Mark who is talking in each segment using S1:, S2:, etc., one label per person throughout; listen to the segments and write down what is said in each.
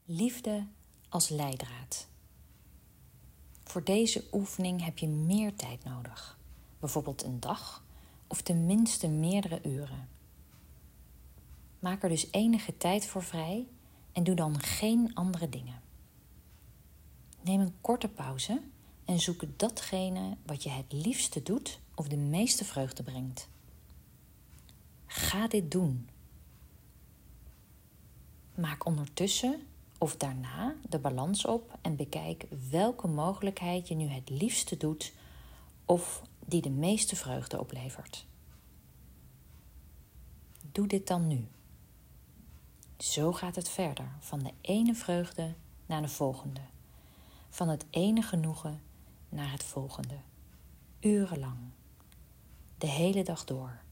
S1: Liefde als leidraad. Voor deze oefening heb je meer tijd nodig. Bijvoorbeeld een dag of tenminste meerdere uren. Maak er dus enige tijd voor vrij en doe dan geen andere dingen. Neem een korte pauze en zoek datgene wat je het liefste doet of de meeste vreugde brengt. Ga dit doen. Maak ondertussen of daarna de balans op en bekijk welke mogelijkheid je nu het liefste doet of die de meeste vreugde oplevert. Doe dit dan nu. Zo gaat het verder, van de ene vreugde naar de volgende. Van het ene genoegen naar het volgende. Urenlang. De hele dag door.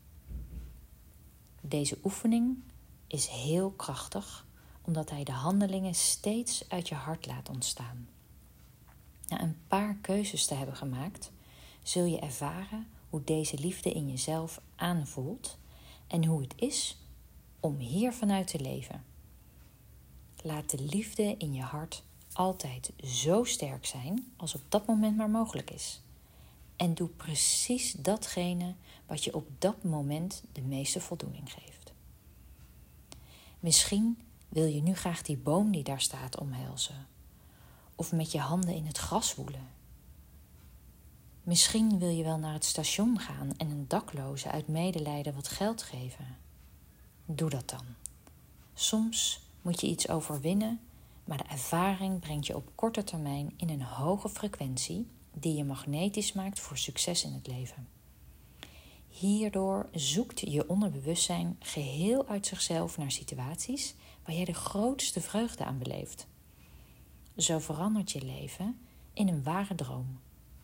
S1: Deze oefening is heel krachtig, omdat hij de handelingen steeds uit je hart laat ontstaan. Na een paar keuzes te hebben gemaakt, zul je ervaren hoe deze liefde in jezelf aanvoelt en hoe het is om hier vanuit te leven. Laat de liefde in je hart altijd zo sterk zijn als op dat moment maar mogelijk is. En doe precies datgene wat je op dat moment de meeste voldoening geeft. Misschien wil je nu graag die boom die daar staat omhelzen. Of met je handen in het gras woelen. Misschien wil je wel naar het station gaan en een dakloze uit medelijden wat geld geven. Doe dat dan. Soms moet je iets overwinnen, maar de ervaring brengt je op korte termijn in een hoge frequentie die je magnetisch maakt voor succes in het leven. Hierdoor zoekt je onderbewustzijn geheel uit zichzelf naar situaties waar jij de grootste vreugde aan beleeft. Zo verandert je leven in een ware droom.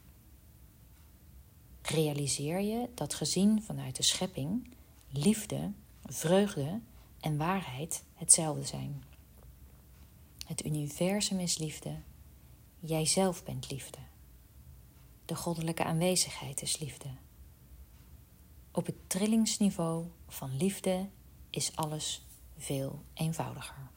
S1: Realiseer je dat gezien vanuit de schepping, liefde, vreugde en waarheid hetzelfde zijn. Het universum is liefde, jijzelf bent liefde. De goddelijke aanwezigheid is liefde. Op het trillingsniveau van liefde is alles veel eenvoudiger.